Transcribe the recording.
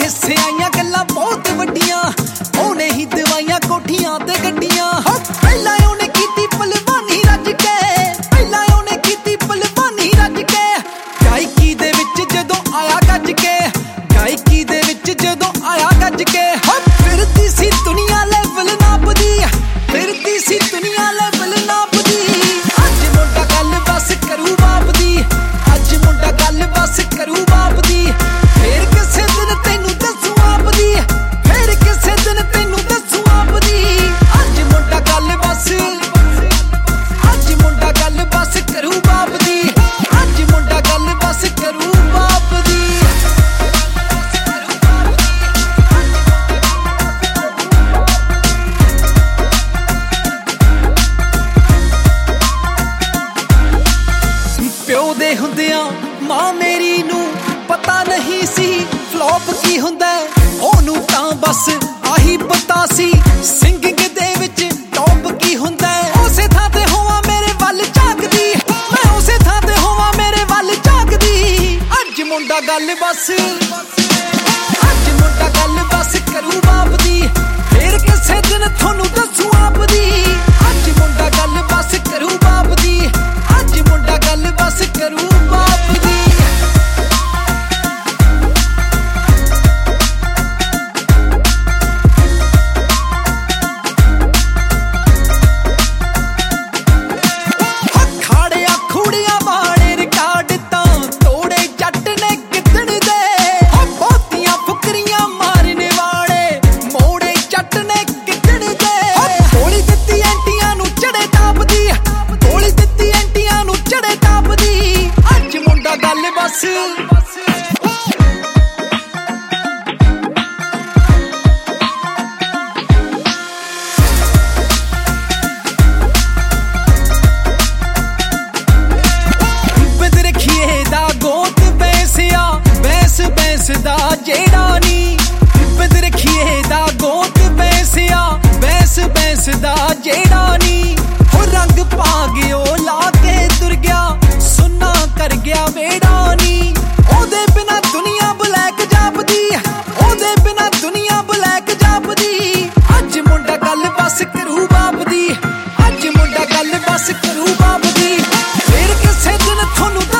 किस्से आईयां गल्लां बहुत वड्डियां, ओने ही दवाइयां कोठियां ते गड्डियां। पहला ओने कीती पलवानी रज के, पहला ओने कीती पलवानी रज के। गायकी दे विच जदों आया गज के, गायकी दे विच जदों आया गज के। फिरदी सी दुनिया लेवल नापदी, फिरदी सी दुनिया लेवल नापदी। अज मुंडा गल बस करू बाप दी, अज मुंडा गल बस करू बाप दी। फिर किसे दिन तेनू दसू आप दी, फिर किसे दिन तेनू दसू आप दी। अज मुंडा गल बस, अज मुंडा गल बस करू बाप दी, अज मुंडा गल बस करू बाप दी। प्यो दे हुंदियां मां मेरी नू पता नहीं सी फ्लॉप की हुंदा, ओनू तां बस आही पता सी सिंगिंग दे विच टॉप की हुंदा। उसे थां ते होवां मेरे वल झाकदी, मैं उसे थां ते होवां मेरे वल झाकदी। अज मुंडा गल बस, अज मुंडा गल बस करू बाप दी, फिर किसे दिन थोनू दसू आप दी। अज मुंडा गल बस करू बाप दी, अज मुंडा गल बस करू बाप दी। खाड़िया खूड़िया माड़े रिकार्ड तां तोड़े जट ने कितने दे। बहुतियां फुकरियां मारने वाले मोड़े जट ने कितने दे। गोली दित्ती एंटियां नू चढ़े ताप दी, गोली दित्ती एंटियां नू चढ़े ताप दी। अज मुंडा गल बस, दा जेड़ा नी बिद रखिए दा गोत पैसिया, बैस बैस दा जेड़ा नी। हो रंग पा गयो ला के तुर गया, सुन्ना कर गया वेड़ा नी। ओदे बिना दुनिया ब्लैक जापदी, ओदे बिना दुनिया ब्लैक जापदी। अज मुंडा गल बस करू बाप दी, अज मुंडा गल बस करू बाप दी। फिर किसे दिन थोनू